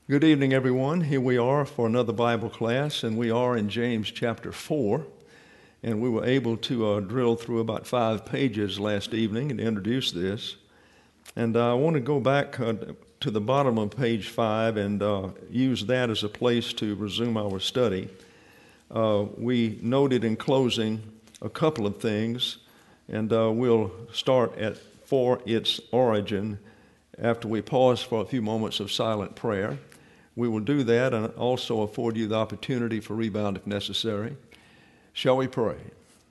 Good evening, everyone. Here we are for another Bible class, and we are in James chapter 4. And we were able to drill through about 5 pages last evening and introduce this. And I want to go back to the bottom of page 5 and use that as a place to resume our study. We noted in closing a couple of things, and we'll start at for its origin after we pause for a few moments of silent prayer. We will do that and also afford you the opportunity for rebound if necessary. Shall we pray?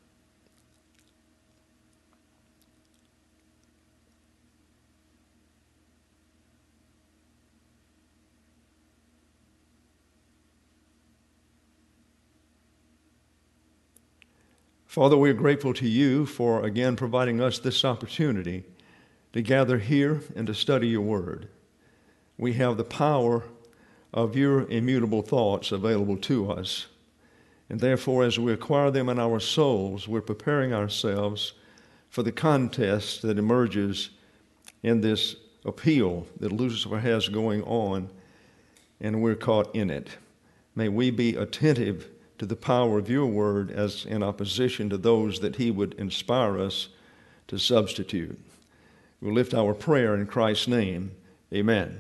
Father, we are grateful to you for again providing us this opportunity to gather here and to study your word. We have the power of your immutable thoughts available to us. And therefore, as we acquire them in our souls, we're preparing ourselves for the contest that emerges in this appeal that Lucifer has going on, and we're caught in it. May we be attentive to the power of your word as in opposition to those that he would inspire us to substitute. We'll lift our prayer in Christ's name. Amen.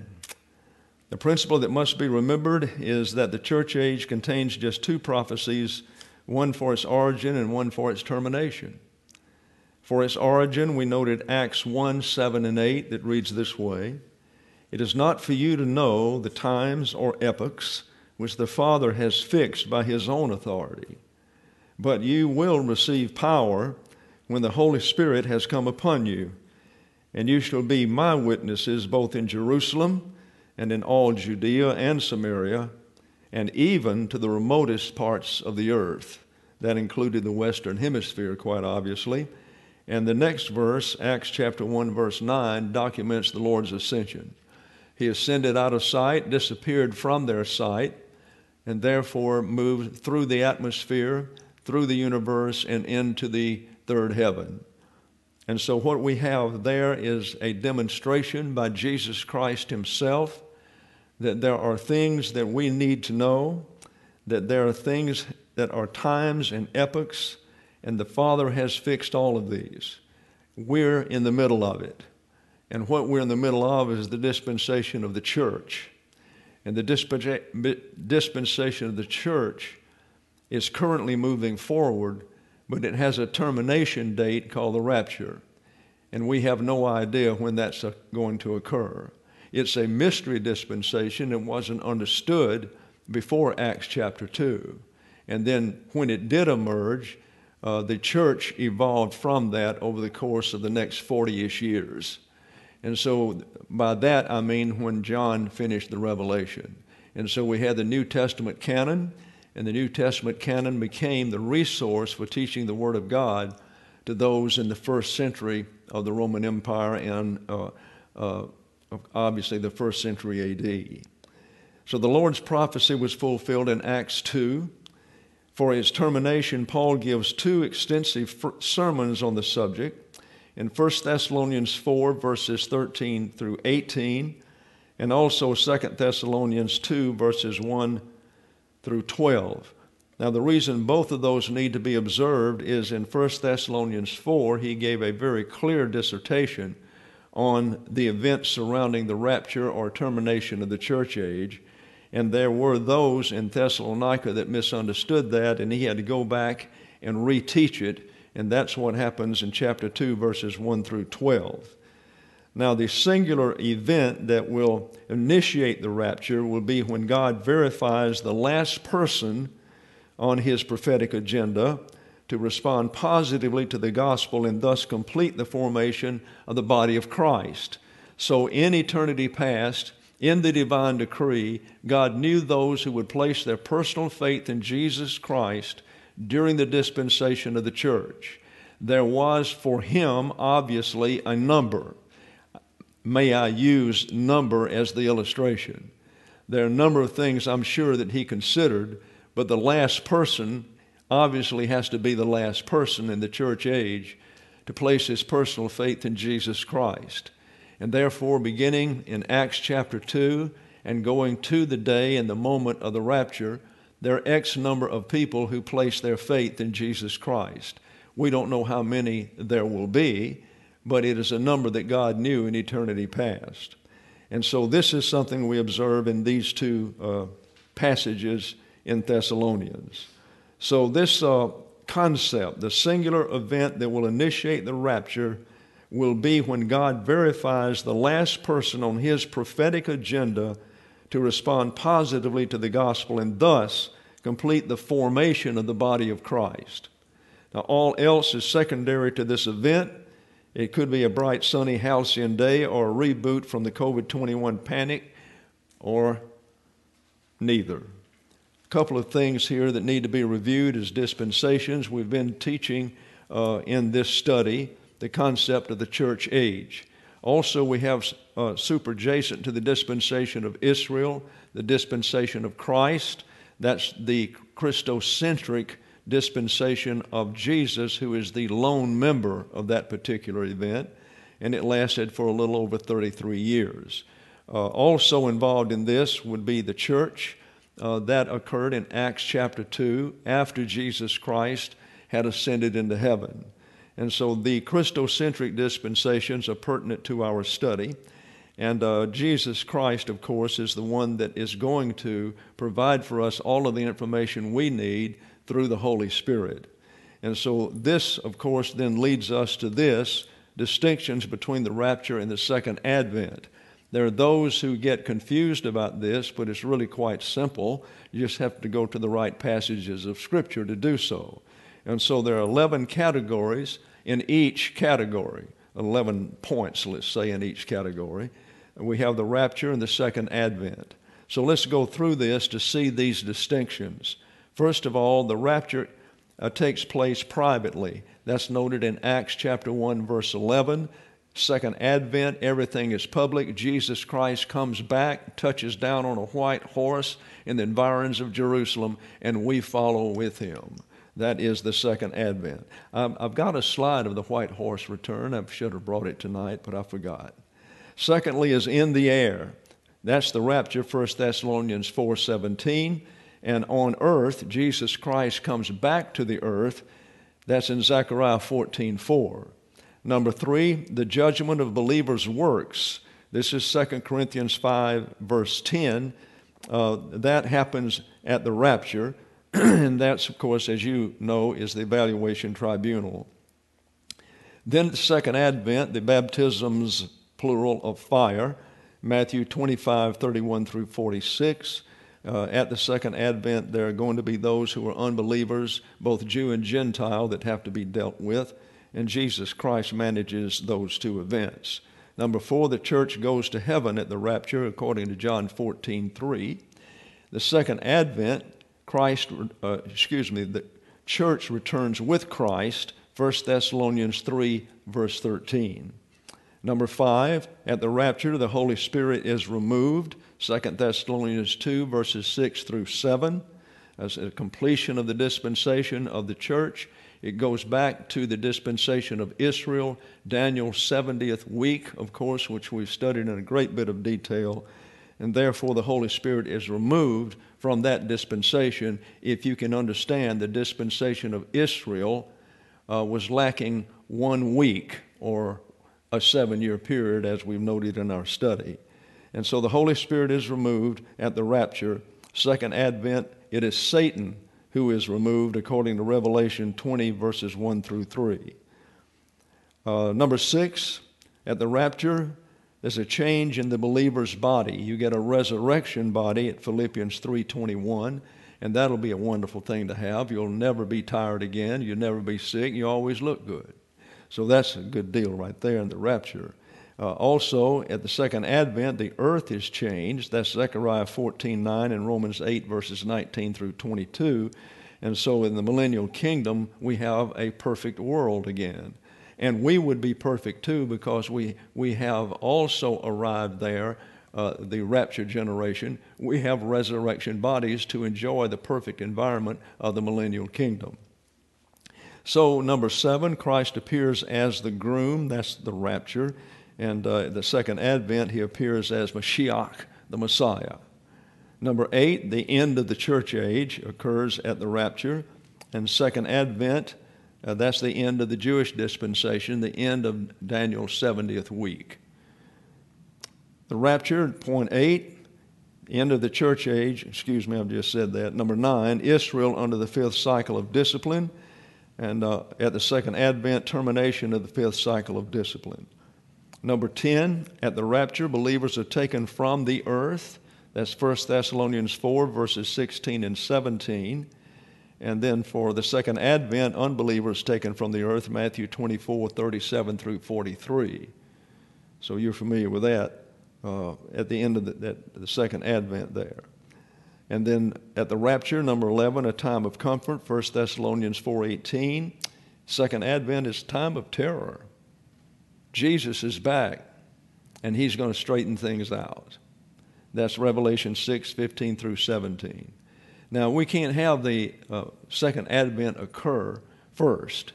The principle that must be remembered is that the church age contains just 2 prophecies, one for its origin and one for its termination. For its origin, we noted Acts 1, 7, and 8 that reads this way: "It is not for you to know the times or epochs which the Father has fixed by his own authority, but you will receive power when the Holy Spirit has come upon you, and you shall be my witnesses both in Jerusalem and in all Judea and Samaria, and even to the remotest parts of the earth." That included the Western Hemisphere, quite obviously. And the next verse, Acts chapter 1, verse 9, documents the Lord's ascension. He ascended out of sight, disappeared from their sight, and therefore moved through the atmosphere, through the universe, and into the third heaven. And so what we have there is a demonstration by Jesus Christ himself that there are things that we need to know, that there are things that are times and epochs, and the Father has fixed all of these. We're in the middle of it. And what we're in the middle of is the dispensation of the church. And the dispensation of the church is currently moving forward, but it has a termination date called the rapture. And we have no idea when that's going to occur. It's a mystery dispensation. It wasn't understood before Acts chapter 2. And then when it did emerge, the church evolved from that over the course of the next 40-ish years. And so by that I mean when John finished the Revelation. And so we had the New Testament canon, and the New Testament canon became the resource for teaching the Word of God to those in the first century of the Roman Empire and obviously the first century A.D. So the Lord's prophecy was fulfilled in Acts 2. For its termination, Paul gives 2 extensive sermons on the subject in 1 Thessalonians 4, verses 13 through 18, and also 2 Thessalonians 2, verses 1 through 12. Now, the reason both of those need to be observed is in 1 Thessalonians 4, he gave a very clear dissertation on the events surrounding the rapture or termination of the church age. And there were those in Thessalonica that misunderstood that, and he had to go back and reteach it. And that's what happens in chapter 2, verses 1 through 12. Now, the singular event that will initiate the rapture will be when God verifies the last person on his prophetic agenda to respond positively to the gospel and thus complete the formation of the body of Christ. So in eternity past, in the divine decree, God knew those who would place their personal faith in Jesus Christ during the dispensation of the church. There was for him, obviously, a number. May I use number as the illustration? There are a number of things I'm sure that he considered, but the last person obviously has to be the last person in the church age to place his personal faith in Jesus Christ. And therefore, beginning in Acts chapter 2 and going to the day and the moment of the rapture, there are X number of people who place their faith in Jesus Christ. We don't know how many there will be, but it is a number that God knew in eternity past. And so this is something we observe in these two passages in Thessalonians. So this concept, the singular event that will initiate the rapture, will be when God verifies the last person on his prophetic agenda to respond positively to the gospel and thus complete the formation of the body of Christ. Now, all else is secondary to this event. It could be a bright, sunny, halcyon day or a reboot from the COVID-21 panic, or neither. A couple of things here that need to be reviewed as dispensations. We've been teaching in this study the concept of the church age. Also, we have superadjacent to the dispensation of Israel, the dispensation of Christ. That's the Christocentric dispensation of Jesus, who is the lone member of that particular event, and it lasted for a little over 33 years. Also involved in this would be the church. That occurred in Acts chapter 2 after Jesus Christ had ascended into heaven. And so the Christocentric dispensations are pertinent to our study. And Jesus Christ, of course, is the one that is going to provide for us all of the information we need through the Holy Spirit. And so this, of course, then leads us to this, distinctions between the rapture and the second advent. There are those who get confused about this, but it's really quite simple. You just have to go to the right passages of Scripture to do so. And so there are 11 categories in each category, 11 points, let's say, in each category. We have the rapture and the second advent. So let's go through this to see these distinctions. First of all, the rapture takes place privately. That's noted in Acts chapter 1, verse 11. Second advent, everything is public. Jesus Christ comes back, touches down on a white horse in the environs of Jerusalem, and we follow with him. That is the second advent. I've got a slide of the white horse return. I should have brought it tonight, but I forgot. Secondly is in the air. That's the rapture, 1 Thessalonians 4:17. And on earth, Jesus Christ comes back to the earth. That's in Zechariah 14:4. Number 3, the judgment of believers' works. This is 2 Corinthians 5, verse 10. That happens at the rapture. And that's, of course, as you know, is the evaluation tribunal. Then the second advent, the baptisms, plural, of fire. Matthew 25:31 through 46. At the second advent, there are going to be those who are unbelievers, both Jew and Gentile, that have to be dealt with. And Jesus Christ manages those two events. Number 4, the church goes to heaven at the rapture, according to John 14:3. The second advent, the church returns with Christ, 1 Thessalonians 3, verse 13. Number 5, at the rapture, the Holy Spirit is removed, 2 Thessalonians 2, verses 6 through 7. As a completion of the dispensation of the church, it goes back to the dispensation of Israel, Daniel's 70th week, of course, which we've studied in a great bit of detail. And therefore, the Holy Spirit is removed from that dispensation. If you can understand, the dispensation of Israel was lacking 1 week, or a 7-year period, as we've noted in our study. And so the Holy Spirit is removed at the rapture. Second advent, it is Satan who is removed, according to Revelation 20, verses 1 through 3. Number 6, at the rapture, there's a change in the believer's body. You get a resurrection body at Philippians 3:21, and that'll be a wonderful thing to have. You'll never be tired again. You'll never be sick. You always look good. So that's a good deal right there in the rapture. Also, at the second advent, the earth is changed. That's Zechariah 14:9 and Romans 8, verses 19 through 22. And so in the millennial kingdom, we have a perfect world again. And we would be perfect too, because we have also arrived there, the rapture generation. We have resurrection bodies to enjoy the perfect environment of the millennial kingdom. So number 7, Christ appears as the groom. That's the rapture. And the second advent, he appears as Mashiach, the Messiah. Number 8, the end of the church age occurs at the rapture. And second advent, that's the end of the Jewish dispensation, the end of Daniel's 70th week. The rapture, point 8, end of the church age, I've just said that. Number 9, Israel under the 5th cycle of discipline. And at the second advent, termination of the 5th cycle of discipline. Number 10, at the rapture, believers are taken from the earth. That's 1 Thessalonians 4, verses 16 and 17. And then for the second advent, unbelievers taken from the earth, Matthew 24, 37 through 43. So you're familiar with that at the end of the second advent there. And then at the rapture, number 11, a time of comfort, 1 Thessalonians 4:18. Second advent is time of terror. Jesus is back, and he's going to straighten things out. That's Revelation 6:15 through 17. Now, we can't have the second advent occur first.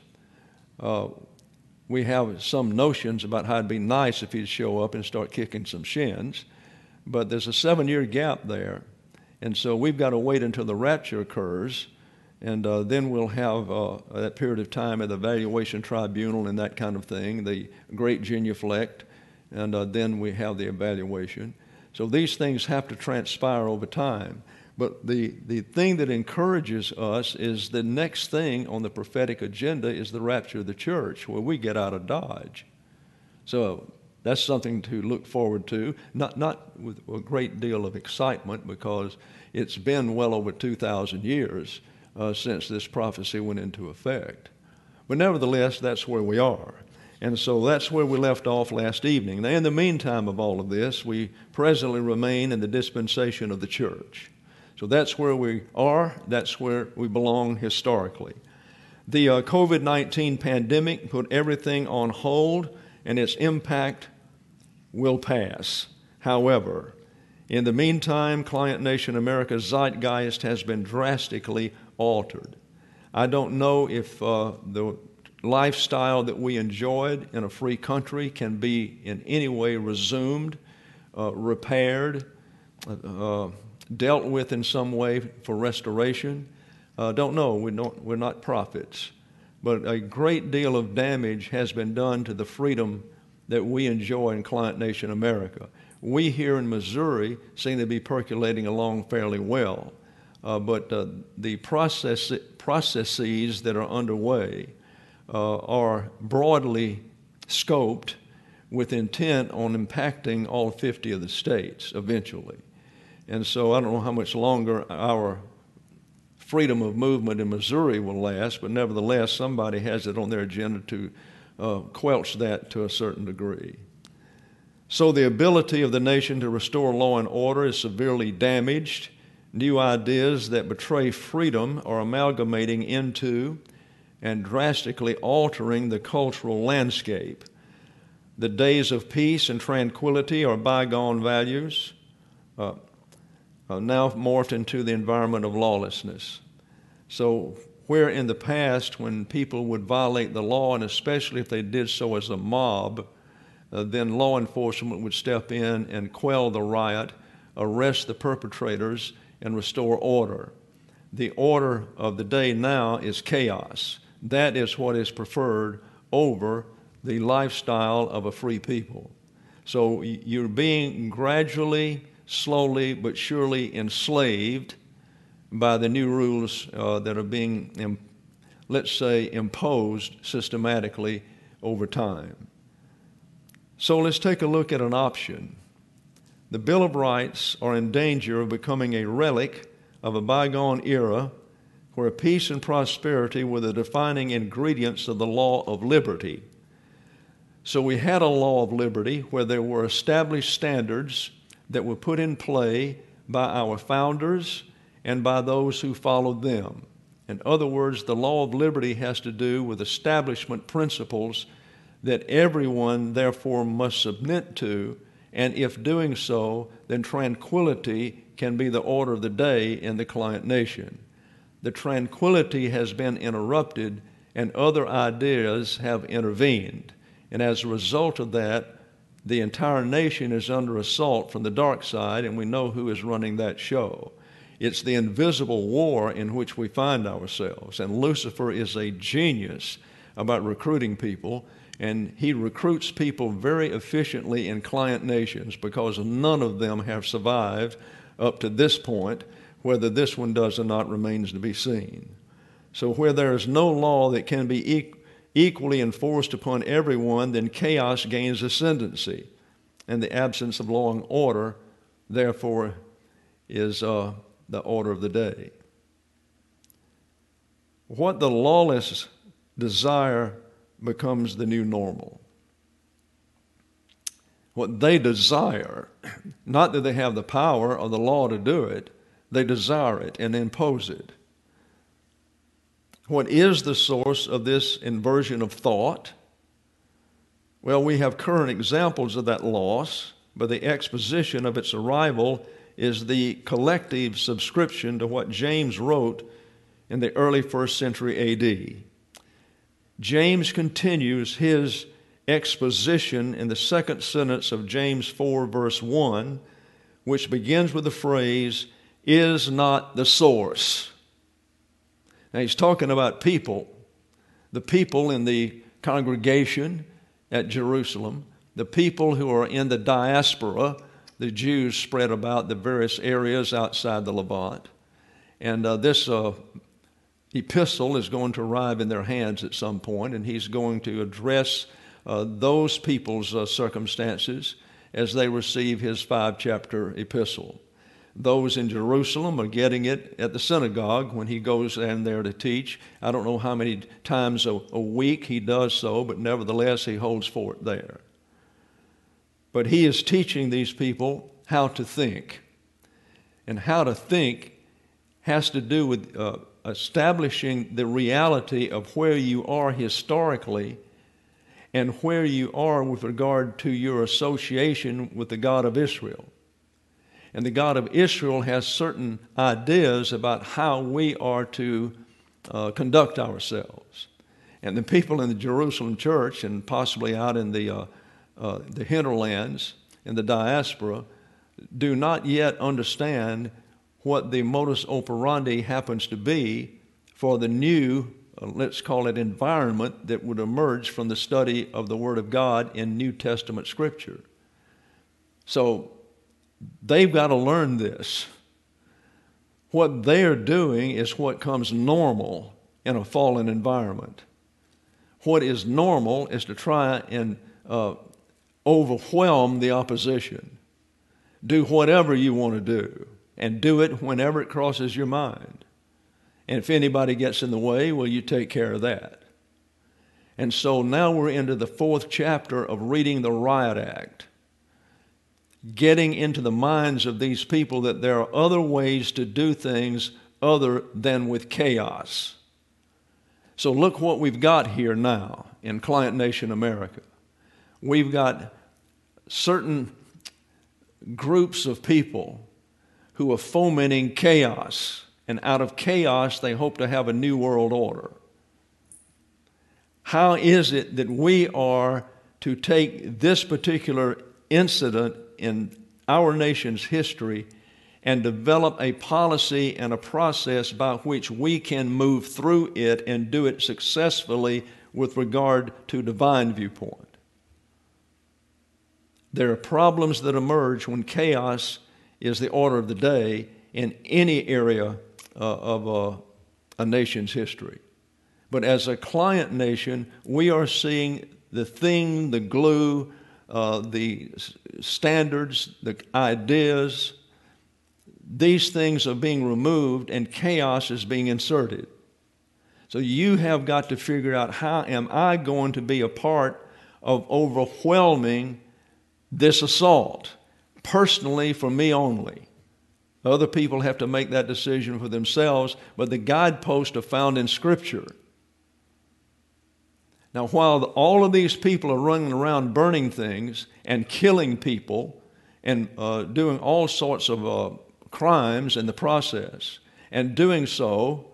We have some notions about how it'd be nice if he'd show up and start kicking some shins, but there's a 7-year gap there. And so we've got to wait until the rapture occurs, and then we'll have that period of time at the evaluation tribunal and that kind of thing, the great genuflect, and then we have the evaluation. So these things have to transpire over time. But the thing that encourages us is the next thing on the prophetic agenda is the rapture of the church, where we get out of Dodge. So that's something to look forward to, not with a great deal of excitement, because it's been well over 2,000 years since this prophecy went into effect. But nevertheless, that's where we are. And so that's where we left off last evening. Now, in the meantime of all of this, we presently remain in the dispensation of the church. So that's where we are. That's where we belong historically. The COVID-19 pandemic put everything on hold, and its impact will pass. However, in the meantime, Client Nation America's zeitgeist has been drastically altered. I don't know if the lifestyle that we enjoyed in a free country can be in any way resumed, repaired, dealt with in some way for restoration. Don't know. We're not prophets. But a great deal of damage has been done to the freedom that we enjoy in Client Nation America. We here in Missouri seem to be percolating along fairly well, but the processes that are underway are broadly scoped with intent on impacting all 50 of the states eventually. And so I don't know how much longer our freedom of movement in Missouri will last, but nevertheless, somebody has it on their agenda to quelch that to a certain degree. So the ability of the nation to restore law and order is severely damaged. New ideas that betray freedom are amalgamating into and drastically altering the cultural landscape. The days of peace and tranquility are bygone values, now morphed into the environment of lawlessness. So where in the past, when people would violate the law, and especially if they did so as a mob, then law enforcement would step in and quell the riot, arrest the perpetrators, and restore order. The order of the day now is chaos. That is what is preferred over the lifestyle of a free people. So you're being gradually, slowly, but surely enslaved by the new rules that are being, let's say, imposed systematically over time. So let's take a look at an option. The Bill of Rights are in danger of becoming a relic of a bygone era where peace and prosperity were the defining ingredients of the law of liberty. So we had a law of liberty where there were established standards that were put in play by our founders and by those who followed them. In other words, the law of liberty has to do with establishment principles that everyone therefore must submit to, and if doing so, then tranquility can be the order of the day in the client nation. The tranquility has been interrupted and other ideas have intervened. And as a result of that, the entire nation is under assault from the dark side, and we know who is running that show. It's the invisible war in which we find ourselves, and Lucifer is a genius about recruiting people, and he recruits people very efficiently in client nations because none of them have survived up to this point. Whether this one does or not remains to be seen. So where there is no law that can be equally enforced upon everyone, then chaos gains ascendancy, and the absence of law and order, therefore, is the order of the day. What the lawless desire becomes the new normal. What they desire, not that they have the power or the law to do it, they desire it and impose it. What is the source of this inversion of thought? Well, we have current examples of that loss, but the exposition of its arrival is the collective subscription to what James wrote in the early 1st century A.D. James continues his exposition in the second sentence of James 4, verse 1, which begins with the phrase, "is not the source." Now he's talking about people, the people in the congregation at Jerusalem, the people who are in the diaspora, the Jews spread about the various areas outside the Levant. And this epistle is going to arrive in their hands at some point, and he's going to address those people's circumstances as they receive his 5-chapter epistle. Those in Jerusalem are getting it at the synagogue when he goes in there to teach. I don't know how many times a week he does so, but nevertheless he holds forth there. But he is teaching these people how to think. And how to think has to do with establishing the reality of where you are historically and where you are with regard to your association with the God of Israel. And the God of Israel has certain ideas about how we are to conduct ourselves. And the people in the Jerusalem church and possibly out in the hinterlands, in the diaspora, do not yet understand what the modus operandi happens to be for the new, let's call it environment, that would emerge from the study of the Word of God in New Testament Scripture. So they've got to learn this. What they're doing is what comes normal in a fallen environment. What is normal is to try and overwhelm the opposition. Do whatever you want to do, and do it whenever it crosses your mind. And if anybody gets in the way, well, you take care of that. And so now we're into the 4th chapter of reading the Riot Act, getting into the minds of these people that there are other ways to do things other than with chaos. So look what we've got here now in Client Nation America. We've got certain groups of people who are fomenting chaos, and out of chaos they hope to have a new world order. How is it that we are to take this particular incident in our nation's history and develop a policy and a process by which we can move through it and do it successfully with regard to divine viewpoint? There are problems that emerge when chaos is the order of the day in any area of a nation's history. But as a client nation, we are seeing the thing, the glue, the standards, the ideas, these things are being removed and chaos is being inserted. So you have got to figure out, how am I going to be a part of overwhelming this assault? Personally, for me only. Other people have to make that decision for themselves, but the guideposts are found in Scripture. Now, while all of these people are running around burning things and killing people and doing all sorts of crimes in the process, and doing so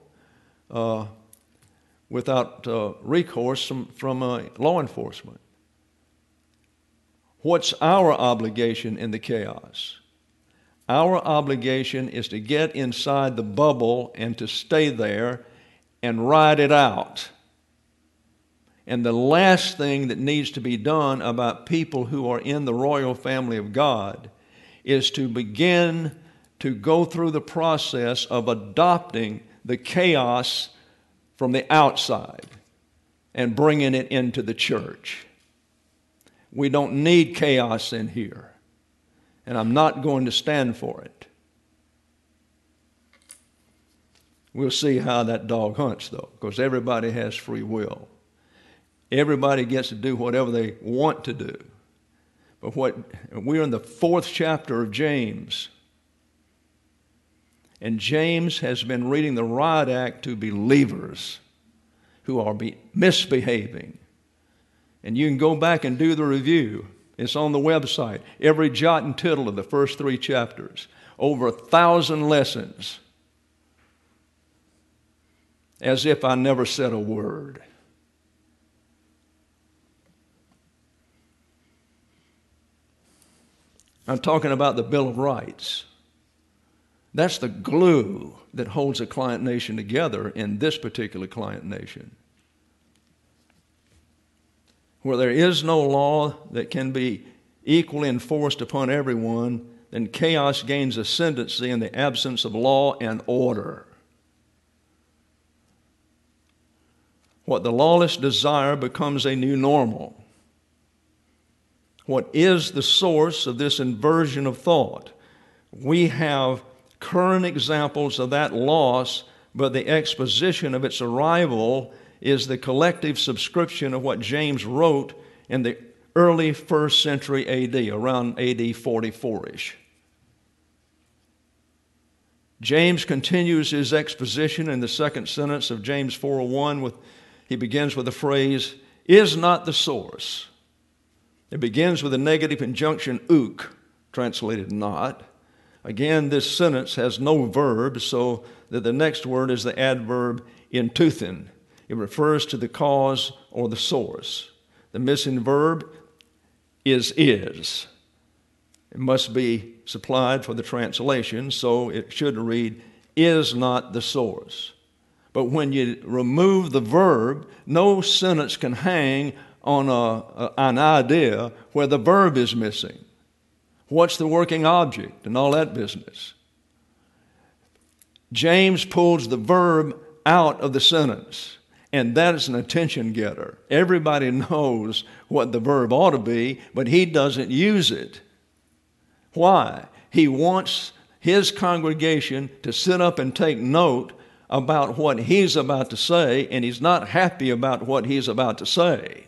without recourse from law enforcement, What's our obligation in the chaos? Our obligation is to get inside the bubble and to stay there and ride it out. And the last thing that needs to be done about people who are in the royal family of God is to begin to go through the process of adopting the chaos from the outside and bringing it into the church. We don't need chaos in here, and I'm not going to stand for it. We'll see how that dog hunts, though, because everybody has free will. Everybody gets to do whatever they want to do. But we're in the 4th chapter of James, and James has been reading the riot act to believers who are misbehaving. And you can go back and do the review. It's on the website. Every jot and tittle of the first 3 chapters. Over 1,000 lessons. As if I never said a word. I'm talking about the Bill of Rights. That's the glue that holds a client nation together in this particular client nation. Where there is no law that can be equally enforced upon everyone, then chaos gains ascendancy in the absence of law and order. What the lawless desire becomes a new normal. What is the source of this inversion of thought? We have current examples of that loss, but the exposition of its arrival is the collective subscription of what James wrote in the early 1st century A.D., around A.D. 44-ish. James continues his exposition in the 2nd sentence of James 4:1. He begins with the phrase, "is not the source." It begins with the negative conjunction uk, translated not. Again, this sentence has no verb, so that the next word is the adverb entuthen. It refers to the cause or the source. The missing verb is. It must be supplied for the translation, so it should read, is not the source. But when you remove the verb, no sentence can hang on an idea where the verb is missing. What's the working object and all that business? James pulls the verb out of the sentence. And that is an attention getter. Everybody knows what the verb ought to be, but he doesn't use it. Why? He wants his congregation to sit up and take note about what he's about to say, and he's not happy about what he's about to say.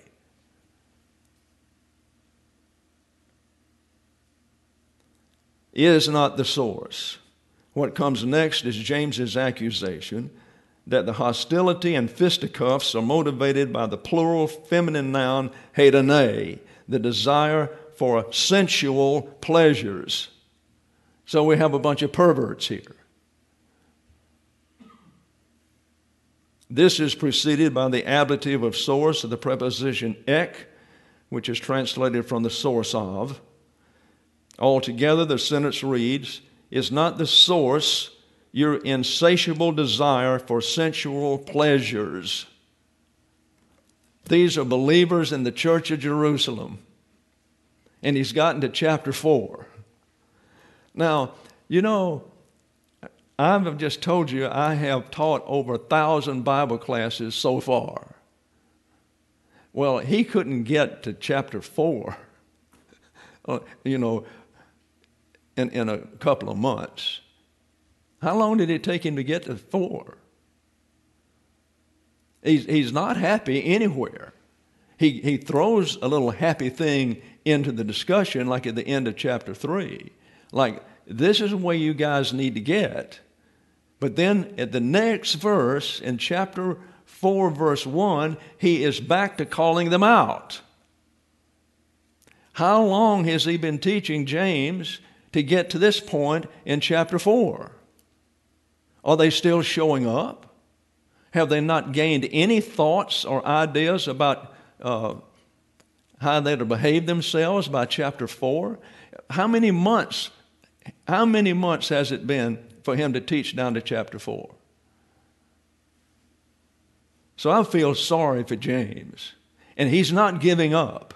Is not the source. What comes next is James's accusation that the hostility and fisticuffs are motivated by the plural feminine noun hedone, the desire for sensual pleasures. So we have a bunch of perverts here. This is preceded by the ablative of source of the preposition ek, which is translated from the source of. Altogether, the sentence reads, is not the source your insatiable desire for sensual pleasures. These are believers in the church of Jerusalem. And he's gotten to chapter 4. Now, you know, I've just told you I have taught over 1,000 Bible classes so far. Well, he couldn't get to chapter 4, in a couple of months. How long did it take him to get to 4? He's not happy anywhere. He throws a little happy thing into the discussion, like at the end of chapter 3. Like, this is the way you guys need to get. But then at the next verse, in chapter 4, verse 1, he is back to calling them out. How long has he been teaching James to get to this point in chapter 4? Are they still showing up? Have they not gained any thoughts or ideas about how they're to behave themselves by chapter 4. How many months has it been for him to teach down to chapter 4? So I feel sorry for James. And he's not giving up.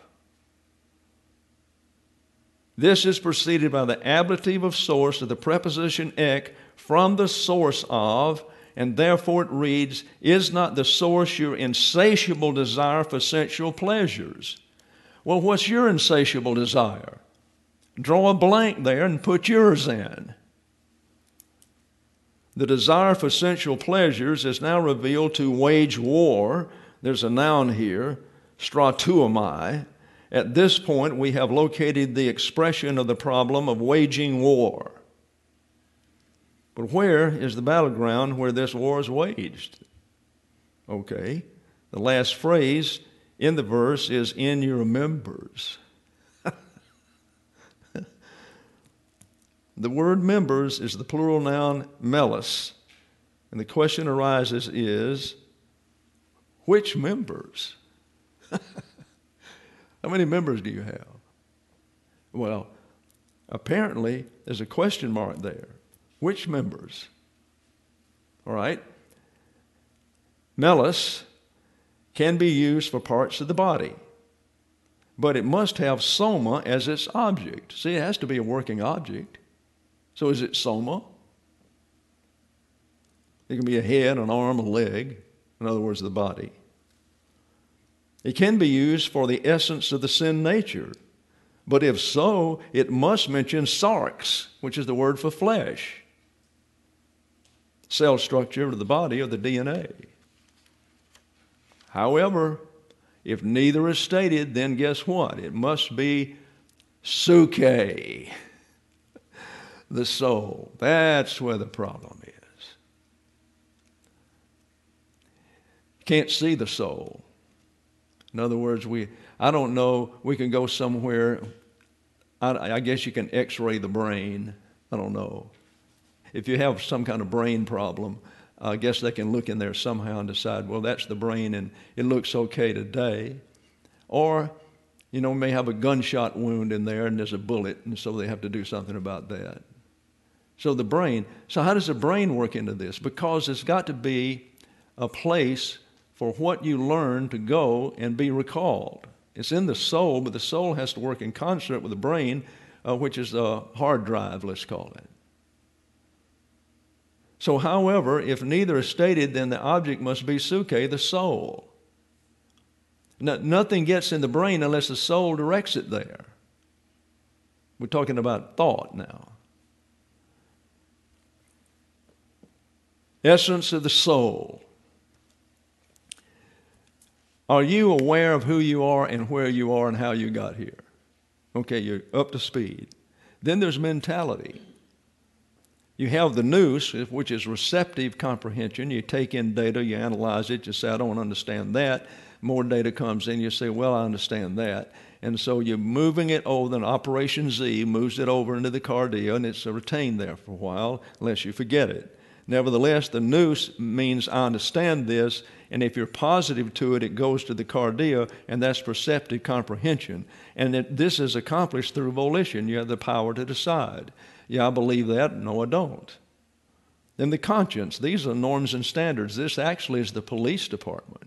This is preceded by the ablative of source of the preposition ek, from the source of, and therefore it reads, is not the source your insatiable desire for sensual pleasures? Well, what's your insatiable desire? Draw a blank there and put yours in. The desire for sensual pleasures is now revealed to wage war. There's a noun here, stratuomai. At this point, we have located the expression of the problem of waging war. But where is the battleground where this war is waged? Okay, the last phrase in the verse is in your members. The word members is the plural noun melis. And the question arises is, which members? How many members do you have? Well, apparently there's a question mark there. Which members? All right. Melis can be used for parts of the body, but it must have soma as its object. See, it has to be a working object. So is it soma? It can be a head, an arm, a leg, in other words, the body. It can be used for the essence of the sin nature, but if so, it must mention sarx, which is the word for flesh, cell structure of the body or the DNA. However, if neither is stated, then guess what? It must be suke, the soul. That's where the problem is. Can't see the soul. In other words, I don't know, we can go somewhere, I guess you can x-ray the brain. I don't know. If you have some kind of brain problem, I guess they can look in there somehow and decide, well, that's the brain and it looks okay today. Or, may have a gunshot wound in there and there's a bullet, and so they have to do something about that. So the brain, so how does the brain work into this? Because it's got to be a place for what you learn to go and be recalled. It's in the soul, but the soul has to work in concert with the brain, which is the hard drive, let's call it. So, however, if neither is stated, then the object must be suke, the soul. Nothing gets in the brain unless the soul directs it there. We're talking about thought now. Essence of the soul. Are you aware of who you are and where you are and how you got here? Okay, you're up to speed. Then there's mentality. You have the nous, which is receptive comprehension. You take in data, you analyze it, you say, I don't understand that. More data comes in, you say, well, I understand that. And so you're moving it over, then Operation Z moves it over into the cardia, and it's retained there for a while, unless you forget it. Nevertheless, the nous means I understand this, and if you're positive to it, it goes to the cardia, and that's perceptive comprehension. And this is accomplished through volition. You have the power to decide. Yeah, I believe that. No, I don't. Then the conscience. These are norms and standards. This actually is the police department.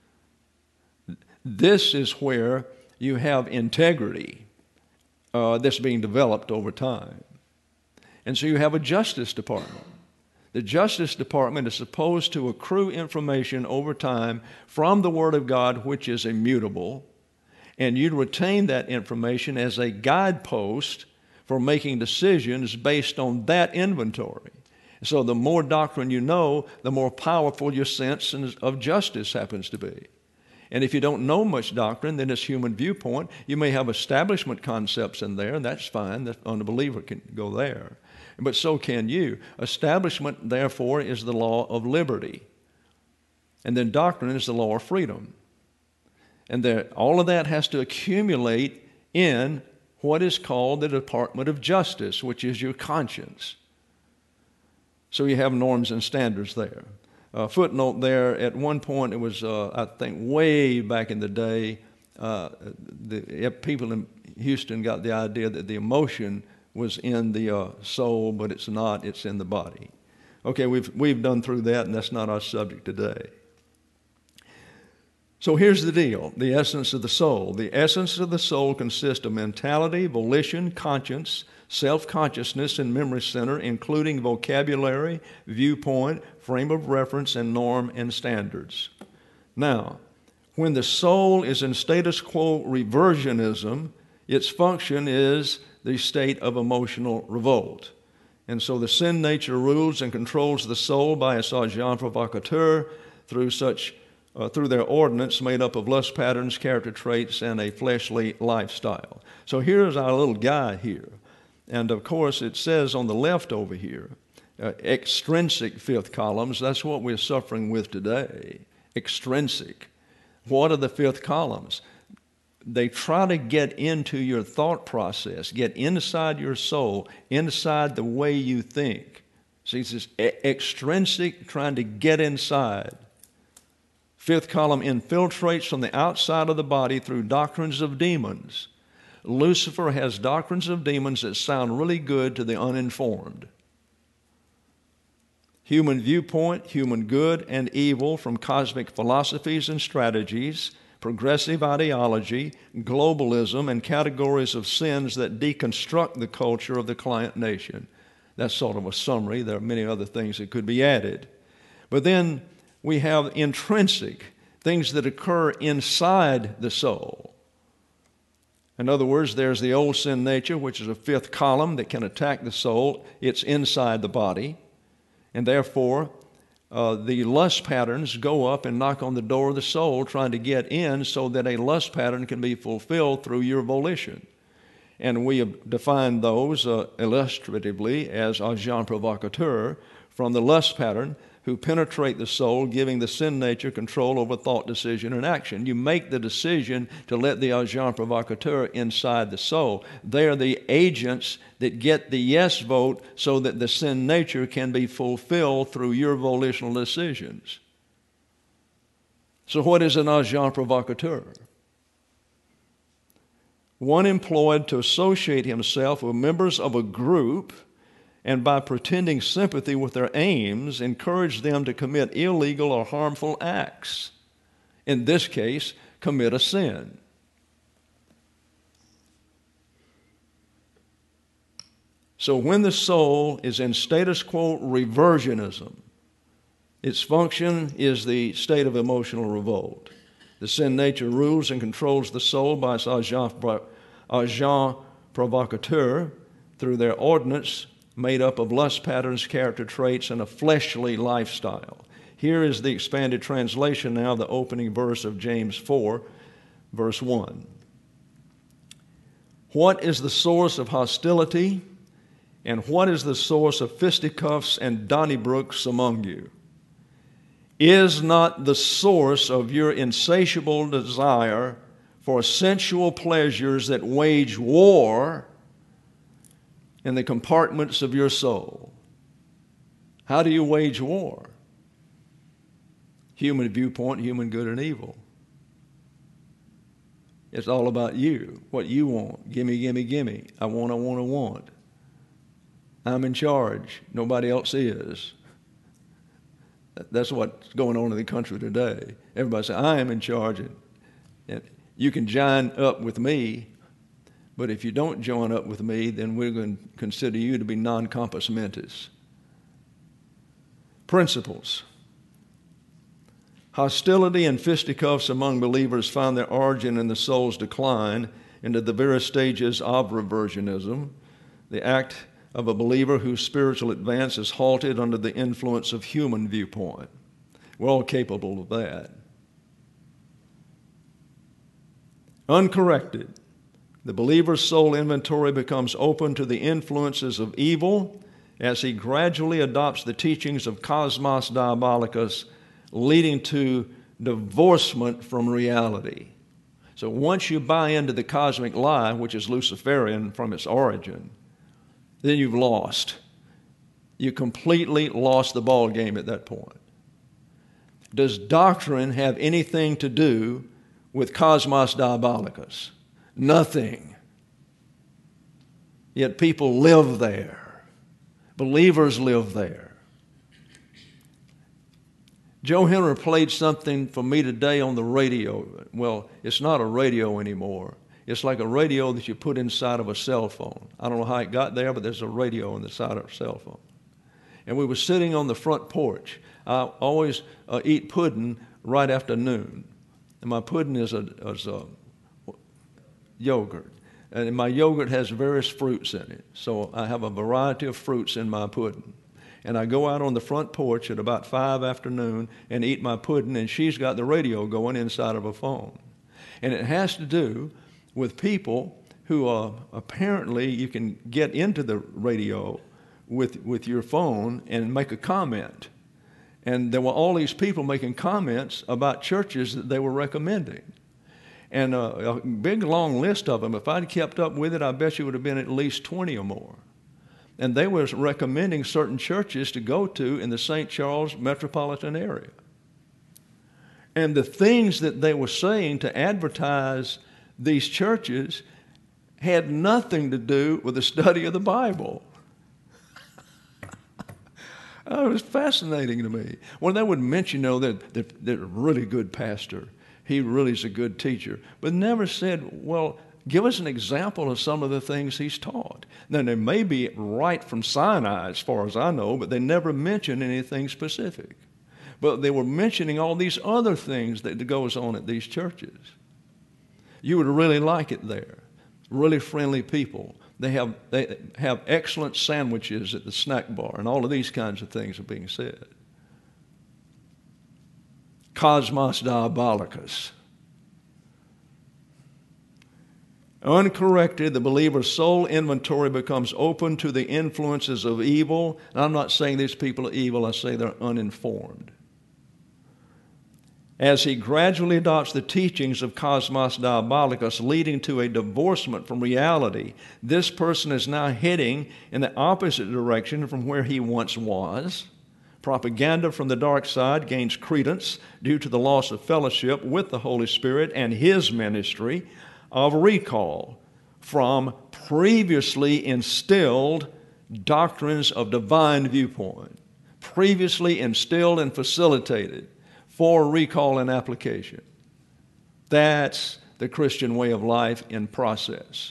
This is where you have integrity that's being developed over time. And so you have a justice department. The Justice Department is supposed to accrue information over time from the Word of God, which is immutable, and you retain that information as a guidepost for making decisions based on that inventory. So the more doctrine you know, the more powerful your sense of justice happens to be. And if you don't know much doctrine, then it's human viewpoint. You may have establishment concepts in there, and that's fine. The unbeliever can go there. But so can you. Establishment, therefore, is the law of liberty. And then doctrine is the law of freedom. And all of that has to accumulate in what is called the Department of Justice, which is your conscience. So you have norms and standards there. Footnote there, at one point it was, I think way back in the day, People in Houston got the idea that the emotion was in the soul, but it's not. It's in the body. Okay, we've done through that, and that's not our subject today. So here's the deal, the essence of the soul. The essence of the soul consists of mentality, volition, conscience, self-consciousness, and memory center, including vocabulary, viewpoint, frame of reference, and norm and standards. Now, when the soul is in status quo reversionism, its function is the state of emotional revolt. And so the sin nature rules and controls the soul by its agent provocateur through their ordinance made up of lust patterns, character traits, and a fleshly lifestyle. So here's our little guy here. And of course, it says on the left over here, extrinsic fifth columns. That's what we're suffering with today. Extrinsic. What are the fifth columns? They try to get into your thought process, get inside your soul, inside the way you think. See, it's this extrinsic trying to get inside. Fifth column infiltrates from the outside of the body through doctrines of demons. Lucifer has doctrines of demons that sound really good to the uninformed. Human viewpoint, human good and evil from cosmic philosophies and strategies, progressive ideology, globalism, and categories of sins that deconstruct the culture of the client nation. That's sort of a summary. There are many other things that could be added. But then we have intrinsic, things that occur inside the soul. In other words, there's the old sin nature, which is a fifth column that can attack the soul. It's inside the body. And therefore, the lust patterns go up and knock on the door of the soul, trying to get in so that a lust pattern can be fulfilled through your volition. And we have defined those illustratively as agent provocateur from the lust pattern, who penetrate the soul, giving the sin nature control over thought, decision, and action. You make the decision to let the agent provocateur inside the soul. They are the agents that get the yes vote so that the sin nature can be fulfilled through your volitional decisions. So what is an agent provocateur? One employed to associate himself with members of a group and by pretending sympathy with their aims, encourage them to commit illegal or harmful acts. In this case, commit a sin. So when the soul is in status quo reversionism, its function is the state of emotional revolt. The sin nature rules and controls the soul by its agent provocateur through their ordinance made up of lust patterns, character traits, and a fleshly lifestyle. Here is the expanded translation now, the opening verse of James 4, verse 1. What is the source of hostility, and what is the source of fisticuffs and Donnybrooks among you? Is not the source of your insatiable desire for sensual pleasures that wage war in the compartments of your soul? How do you wage war? Human viewpoint, human good and evil. It's all about you, what you want. Gimme, gimme, gimme. I want. I'm in charge. Nobody else is. That's what's going on in the country today. Everybody says, I am in charge. And you can join up with me, but if you don't join up with me, then we're going to consider you to be non compos mentis. Principles. Hostility and fisticuffs among believers find their origin in the soul's decline into the various stages of reversionism, the act of a believer whose spiritual advance is halted under the influence of human viewpoint. We're all capable of that. Uncorrected, the believer's soul inventory becomes open to the influences of evil as he gradually adopts the teachings of Cosmos Diabolicus, leading to divorcement from reality. So once you buy into the cosmic lie, which is Luciferian from its origin, then you've lost. You completely lost the ball game at that point. Does doctrine have anything to do with Cosmos Diabolicus? Nothing. Yet people live there. Believers live there. Joe Henry played something for me today on the radio. Well, it's not a radio anymore. It's like a radio that you put inside of a cell phone. I don't know how it got there, but there's a radio on the side of a cell phone. And we were sitting on the front porch. I always eat pudding right after noon. And my pudding is a yogurt. And my yogurt has various fruits in it. So I have a variety of fruits in my pudding. And I go out on the front porch at about 5 afternoon and eat my pudding, and she's got the radio going inside of a phone. And it has to do with people who apparently you can get into the radio with your phone and make a comment. And there were all these people making comments about churches that they were recommending. And a big, long list of them. If I'd kept up with it, I bet you would have been at least 20 or more. And they were recommending certain churches to go to in the St. Charles metropolitan area. And the things that they were saying to advertise these churches had nothing to do with the study of the Bible. It was fascinating to me. When they would mention, that they're a really good pastor. He really is a good teacher. But never said, well, give us an example of some of the things he's taught. Now, they may be right from Sinai, as far as I know, but they never mentioned anything specific. But they were mentioning all these other things that goes on at these churches. You would really like it there. Really friendly people. They have excellent sandwiches at the snack bar, and all of these kinds of things are being said. Cosmos Diabolicus. Uncorrected, the believer's soul inventory becomes open to the influences of evil. And I'm not saying these people are evil, I say they're uninformed. As he gradually adopts the teachings of Cosmos Diabolicus, leading to a divorcement from reality, this person is now heading in the opposite direction from where he once was. Propaganda from the dark side gains credence due to the loss of fellowship with the Holy Spirit and his ministry of recall from previously instilled doctrines of divine viewpoint, previously instilled and facilitated for recall and application. That's the Christian way of life in process.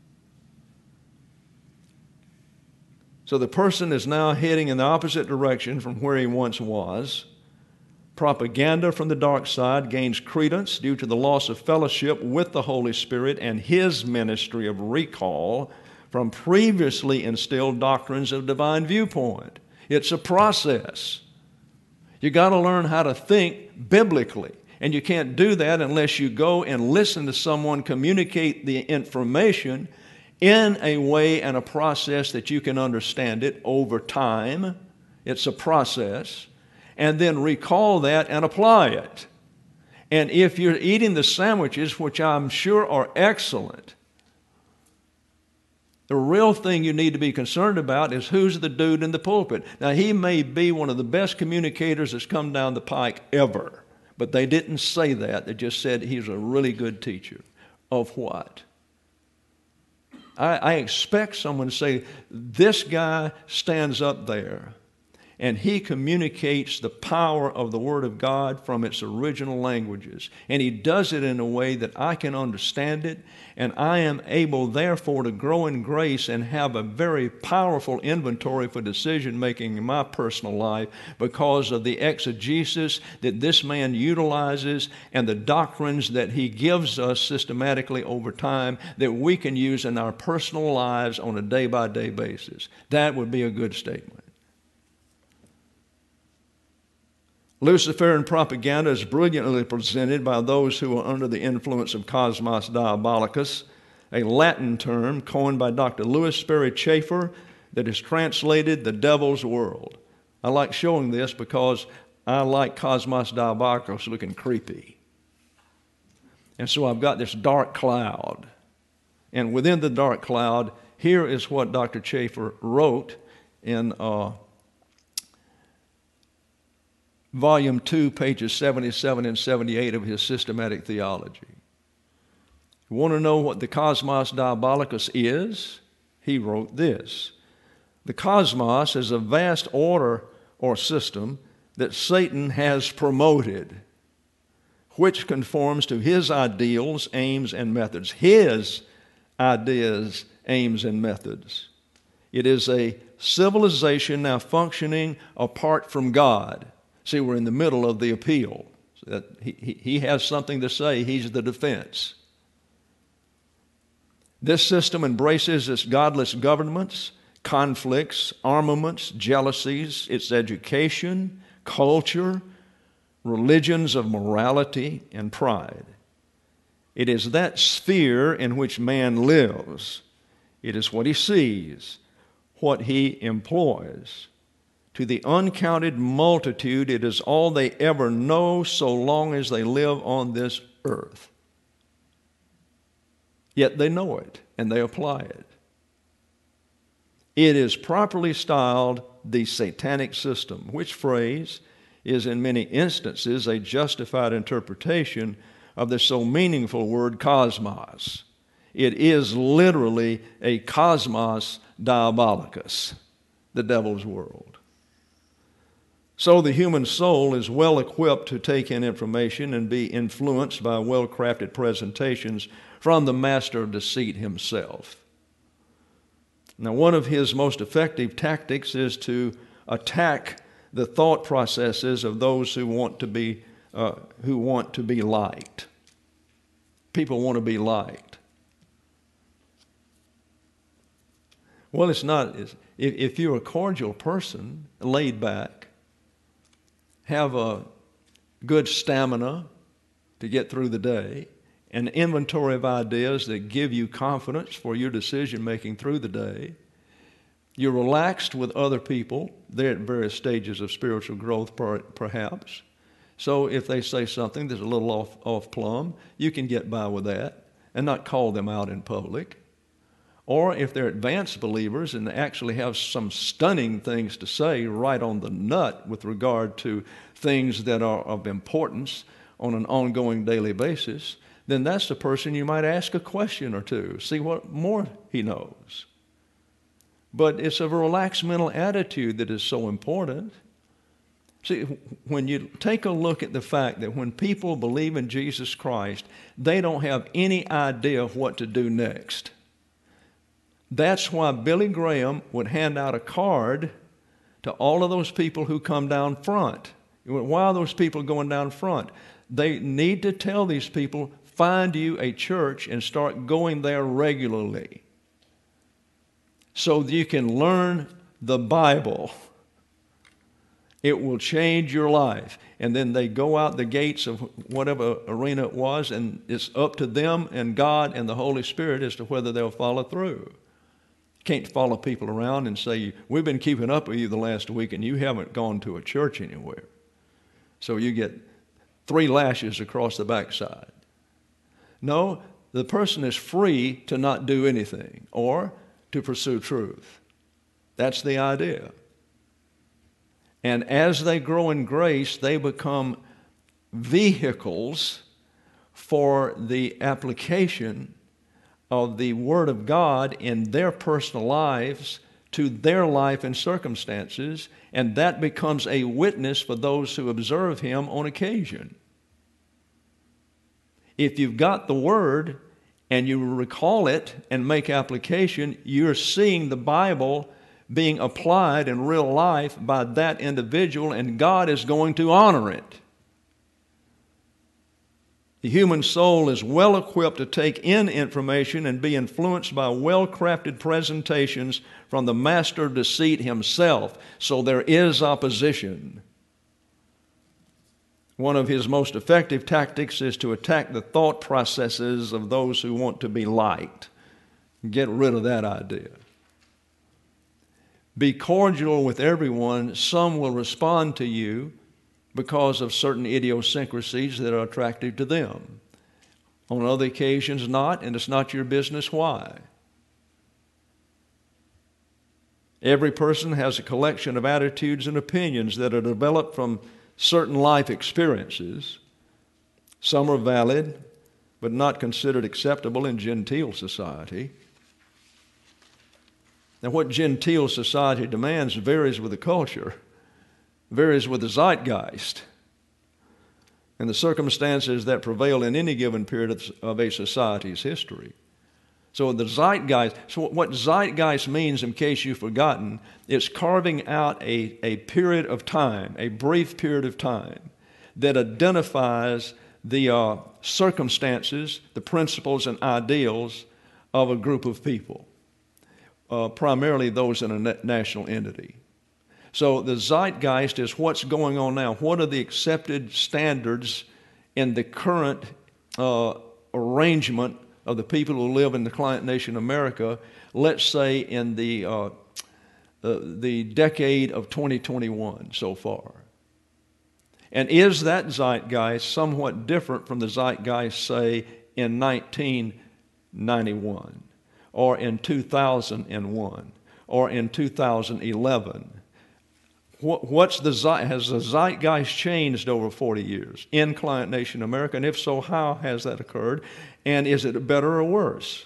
So the person is now heading in the opposite direction from where he once was. Propaganda from the dark side gains credence due to the loss of fellowship with the Holy Spirit and his ministry of recall from previously instilled doctrines of divine viewpoint. It's a process. You got to learn how to think biblically. And you can't do that unless you go and listen to someone communicate the information in a way and a process that you can understand it over time. It's a process. And then recall that and apply it. And if you're eating the sandwiches, which I'm sure are excellent, the real thing you need to be concerned about is who's the dude in the pulpit. Now, he may be one of the best communicators that's come down the pike ever, but they didn't say that. They just said he's a really good teacher. Of what? I expect someone to say, this guy stands up there and he communicates the power of the Word of God from its original languages. And he does it in a way that I can understand it, and I am able, therefore, to grow in grace and have a very powerful inventory for decision-making in my personal life because of the exegesis that this man utilizes and the doctrines that he gives us systematically over time that we can use in our personal lives on a day-by-day basis. That would be a good statement. Luciferian propaganda is brilliantly presented by those who are under the influence of Cosmos Diabolicus, a Latin term coined by Dr. Louis Sperry Chafer that is translated the devil's world. I like showing this because I like Cosmos Diabolicus looking creepy. And so I've got this dark cloud. And within the dark cloud, here is what Dr. Chafer wrote in Volume 2, pages 77 and 78 of his Systematic Theology. You want to know what the Cosmos Diabolicus is? He wrote this: the cosmos is a vast order or system that Satan has promoted, which conforms to his ideals, aims, and methods. His ideas, aims, and methods. It is a civilization now functioning apart from God. See, we're in the middle of the appeal. So that he has something to say. He's the defense. This system embraces its godless governments, conflicts, armaments, jealousies, its education, culture, religions of morality and pride. It is that sphere in which man lives. It is what he sees, what he employs. To the uncounted multitude, it is all they ever know so long as they live on this earth. Yet they know it and they apply it. It is properly styled the satanic system, which phrase is in many instances a justified interpretation of the so meaningful word cosmos. It is literally a cosmos diabolicus, the devil's world. So the human soul is well equipped to take in information and be influenced by well-crafted presentations from the master of deceit himself. Now, one of his most effective tactics is to attack the thought processes of those who want to be liked. People want to be liked. Well, it's not. If you're a cordial person, laid back, have a good stamina to get through the day, an inventory of ideas that give you confidence for your decision-making through the day, you're relaxed with other people. They're at various stages of spiritual growth, perhaps. So if they say something that's a little off plumb, you can get by with that and not call them out in public. Or if they're advanced believers and they actually have some stunning things to say right on the nut with regard to things that are of importance on an ongoing daily basis, then that's the person you might ask a question or two, see what more he knows. But it's a relaxed mental attitude that is so important. See, when you take a look at the fact that when people believe in Jesus Christ, they don't have any idea what to do next. That's why Billy Graham would hand out a card to all of those people who come down front. Why are those people going down front? They need to tell these people, find you a church and start going there regularly so that you can learn the Bible. It will change your life. And then they go out the gates of whatever arena it was, and it's up to them and God and the Holy Spirit as to whether they'll follow through. Can't follow people around and say, we've been keeping up with you the last week and you haven't gone to a church anywhere. So you get 3 lashes across the backside. No, the person is free to not do anything or to pursue truth. That's the idea. And as they grow in grace, they become vehicles for the application of the Word of God in their personal lives to their life and circumstances, and that becomes a witness for those who observe Him on occasion. If you've got the Word and you recall it and make application, you're seeing the Bible being applied in real life by that individual, and God is going to honor it. The human soul is well equipped to take in information and be influenced by well-crafted presentations from the master of deceit himself. So there is opposition. One of his most effective tactics is to attack the thought processes of those who want to be liked. Get rid of that idea. Be cordial with everyone. Some will respond to you because of certain idiosyncrasies that are attractive to them. On other occasions not, and it's not your business why. Every person has a collection of attitudes and opinions that are developed from certain life experiences. Some are valid, but not considered acceptable in genteel society. Now, what genteel society demands varies with the culture, varies with the zeitgeist, and the circumstances that prevail in any given period of a society's history. So what zeitgeist means, in case you've forgotten, it's carving out a period of time, a brief period of time, that identifies the circumstances, the principles and ideals of a group of people, primarily those in a national entity. So the zeitgeist is what's going on now. What are the accepted standards in the current arrangement of the people who live in the client nation America, let's say in the decade of 2021 so far? And is that zeitgeist somewhat different from the zeitgeist, say, in 1991 or in 2001 or in 2011? Has the zeitgeist changed over 40 years in client nation America? And if so, how has that occurred? And is it better or worse?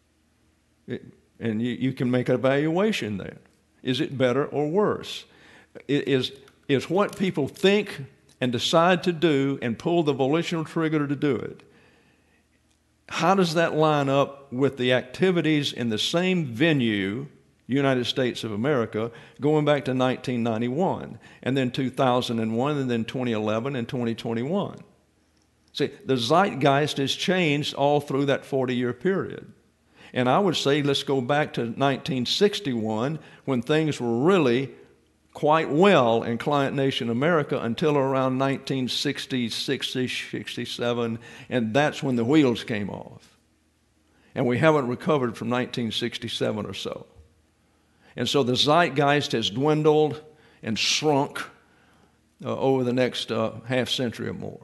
And you can make an evaluation there. Is it better or worse? Is what people think and decide to do and pull the volitional trigger to do it, how does that line up with the activities in the same venue, United States of America, going back to 1991, and then 2001, and then 2011, and 2021? See, the zeitgeist has changed all through that 40-year period. And I would say let's go back to 1961, when things were really quite well in client nation America until around 1966, 67, and that's when the wheels came off. And we haven't recovered from 1967 or so. And so the zeitgeist has dwindled and shrunk over the next half century or more.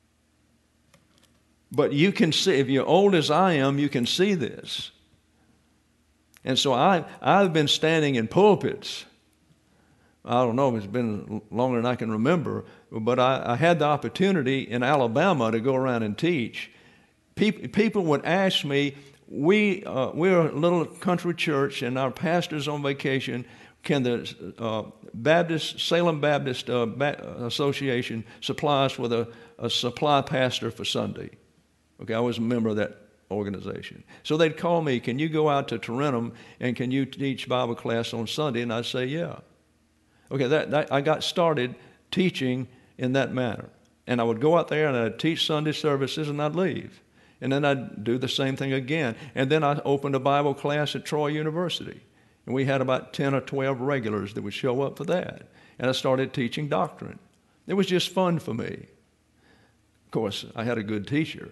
But you can see, if you're old as I am, you can see this. And so I've been standing in pulpits. I don't know if it's been longer than I can remember, but I had the opportunity in Alabama to go around and teach. People would ask me, we're a little country church and our pastor's on vacation. Can the Salem Baptist Association supply us with a supply pastor for Sunday? Okay, I was a member of that organization. So they'd call me, can you go out to Tarentum and can you teach Bible class on Sunday? And I'd say, yeah. Okay, I got started teaching in that manner. And I would go out there and I'd teach Sunday services and I'd leave. And then I'd do the same thing again. And then I opened a Bible class at Troy University. And we had about 10 or 12 regulars that would show up for that. And I started teaching doctrine. It was just fun for me. Of course, I had a good teacher.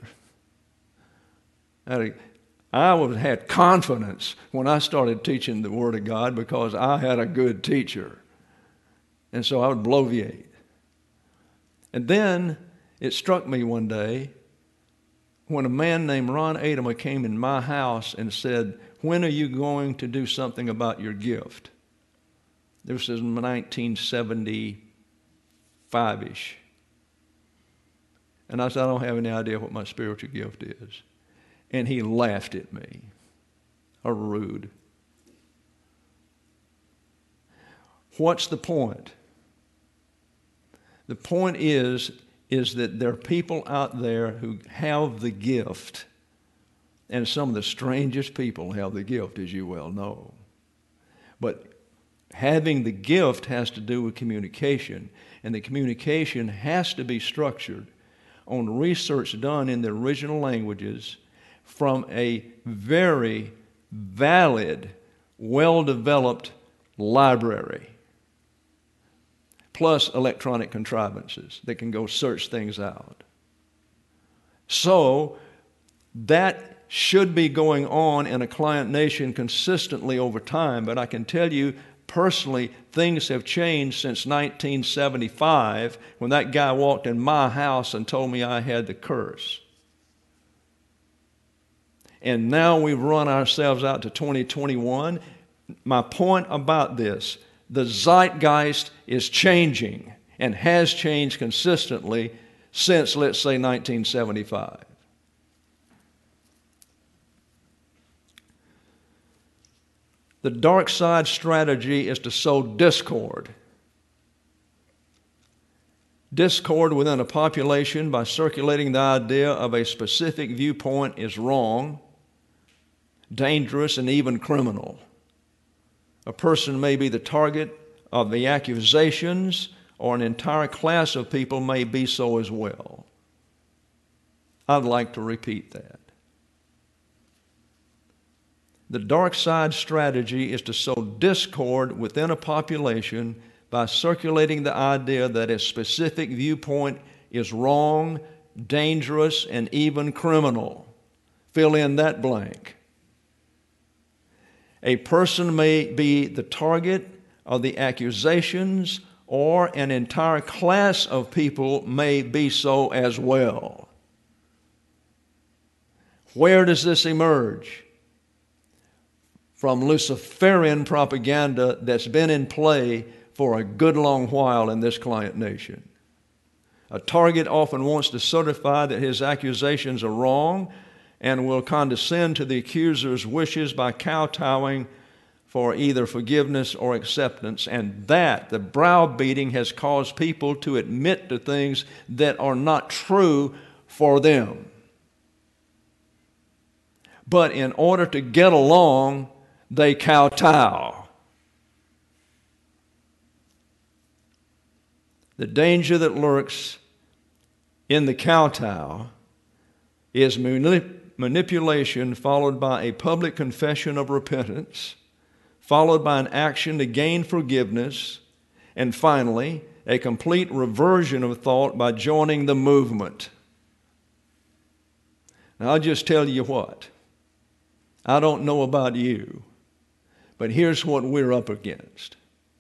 I had confidence when I started teaching the Word of God because I had a good teacher. And so I would bloviate. And then it struck me one day when a man named Ron Adama came in my house and said, when are you going to do something about your gift? This was in 1975-ish. And I said, I don't have any idea what my spiritual gift is. And he laughed at me. How rude. What's the point? The point is that there are people out there who have the gift, and some of the strangest people have the gift, as you well know. But having the gift has to do with communication, and the communication has to be structured on research done in the original languages from a very valid, well-developed library, plus electronic contrivances that can go search things out. So that should be going on in a client nation consistently over time, but I can tell you personally, things have changed since 1975 when that guy walked in my house and told me I had the curse. And now we've run ourselves out to 2021. My point about this, the zeitgeist is changing, and has changed consistently since, let's say, 1975. The dark side strategy is to sow discord. Discord within a population by circulating the idea of a specific viewpoint is wrong, dangerous, and even criminal. A person may be the target of the accusations, or an entire class of people may be so as well. I'd like to repeat that. The dark side strategy is to sow discord within a population by circulating the idea that a specific viewpoint is wrong, dangerous, and even criminal. Fill in that blank. A person may be the target of the accusations, or an entire class of people may be so as well. Where does this emerge? From Luciferian propaganda that's been in play for a good long while in this client nation. A target often wants to certify that his accusations are wrong and will condescend to the accuser's wishes by kowtowing for either forgiveness or acceptance, and that, the browbeating, has caused people to admit to things that are not true for them. But in order to get along, they kowtow. The danger that lurks in the kowtow is manipulation followed by a public confession of repentance, followed by an action to gain forgiveness, and finally, a complete reversion of thought by joining the movement. Now, I'll just tell you what. I don't know about you, but here's what we're up against.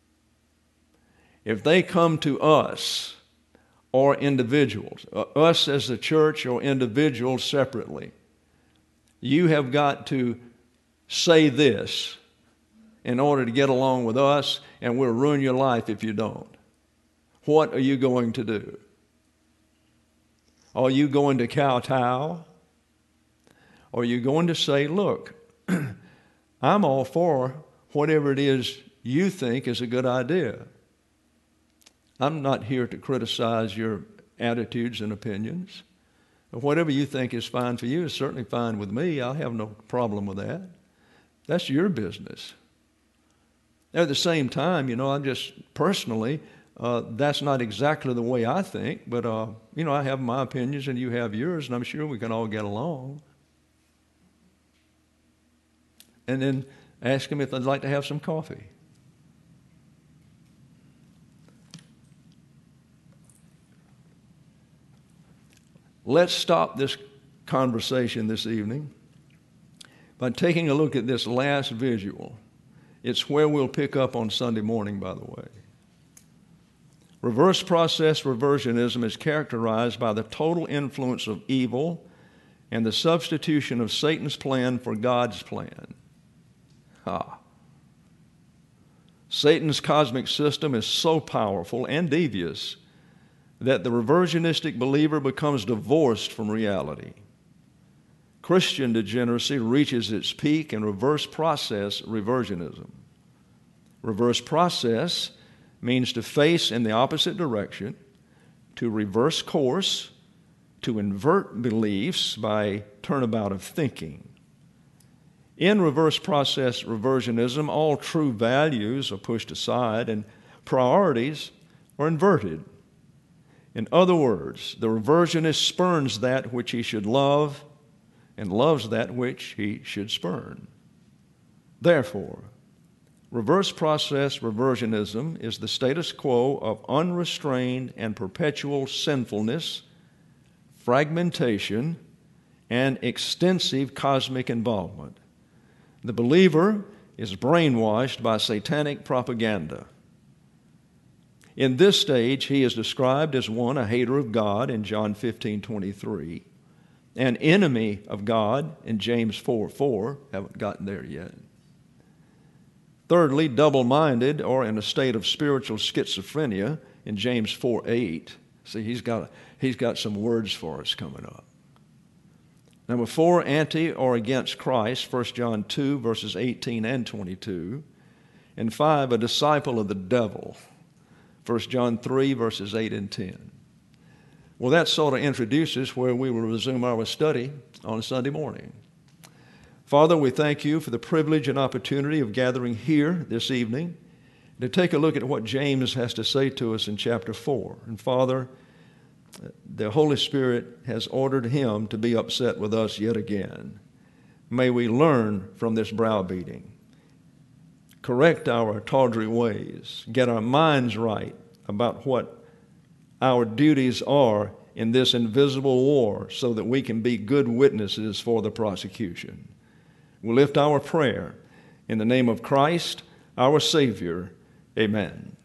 If they come to us or individuals, us as a church or individuals separately, you have got to say this in order to get along with us, and we'll ruin your life if you don't. What are you going to do? Are you going to kowtow? Or are you going to say, look, I'm all for whatever it is you think is a good idea. I'm not here to criticize your attitudes and opinions. But whatever you think is fine for you is certainly fine with me. I'll have no problem with that. That's your business. At the same time, I'm just personally, that's not exactly the way I think, but, I have my opinions and you have yours, and I'm sure we can all get along. And then ask them if they'd like to have some coffee. Let's stop this conversation this evening by taking a look at this last visual. It's where we'll pick up on Sunday morning, by the way. Reverse process reversionism is characterized by the total influence of evil and the substitution of Satan's plan for God's plan. Satan's cosmic system is so powerful and devious that the reversionistic believer becomes divorced from reality. Christian degeneracy reaches its peak in reverse process reversionism. Reverse process means to face in the opposite direction, to reverse course, to invert beliefs by turnabout of thinking. In reverse process reversionism, all true values are pushed aside and priorities are inverted. In other words, the reversionist spurns that which he should love and loves that which he should spurn. Therefore, reverse process reversionism is the status quo of unrestrained and perpetual sinfulness, fragmentation, and extensive cosmic involvement. The believer is brainwashed by satanic propaganda. In this stage, he is described as one, a hater of God in John 15:23, an enemy of God in James 4:4, haven't gotten there yet. Thirdly, double-minded or in a state of spiritual schizophrenia in James 4:8. See, he's got some words for us coming up. Number 4, anti or against Christ, 1 John 2, verses 18 and 22. And 5, a disciple of the devil, 1 John 3, verses 8 and 10. Well, that sort of introduces where we will resume our study on Sunday morning. Father, we thank you for the privilege and opportunity of gathering here this evening to take a look at what James has to say to us in chapter 4. And Father, the Holy Spirit has ordered him to be upset with us yet again. May we learn from this browbeating, correct our tawdry ways, get our minds right about what our duties are in this invisible war so that we can be good witnesses for the prosecution. We lift our prayer in the name of Christ, our Savior. Amen.